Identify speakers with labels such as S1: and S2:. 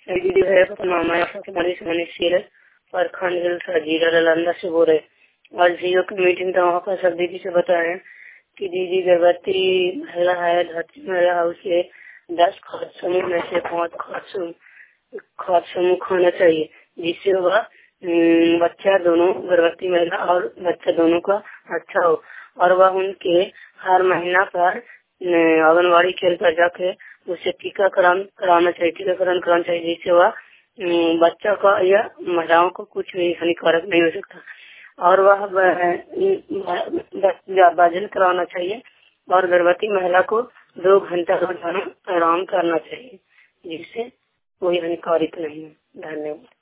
S1: दीदी है मामा मनीष प्रखंड हिल्सा जीरा नालंदा से बोल रहे। आज जियो की मीटिंग था, वहाँ पर सब दीदी से बताए कि दीदी गर्भवती महिला है, धरती महिला है, उसे 10 खाद्य समूह में से 5 खाद्य समूह खाना चाहिए, जिससे वह बच्चा दोनों, गर्भवती महिला और बच्चा दोनों का अच्छा हो। और वह उनके हर महीना पर आंगनबाड़ी केंद्र पर जाके उसे टीकाकरण कराना चाहिए, जिससे वह बच्चा का या महिलाओं को कुछ भी हानिकारक नहीं हो सकता। और वह वजन कराना चाहिए और गर्भवती महिला को 2 घंटा रोजाना आराम करना चाहिए, जिससे कोई हानिकारक नहीं है। धन्यवाद।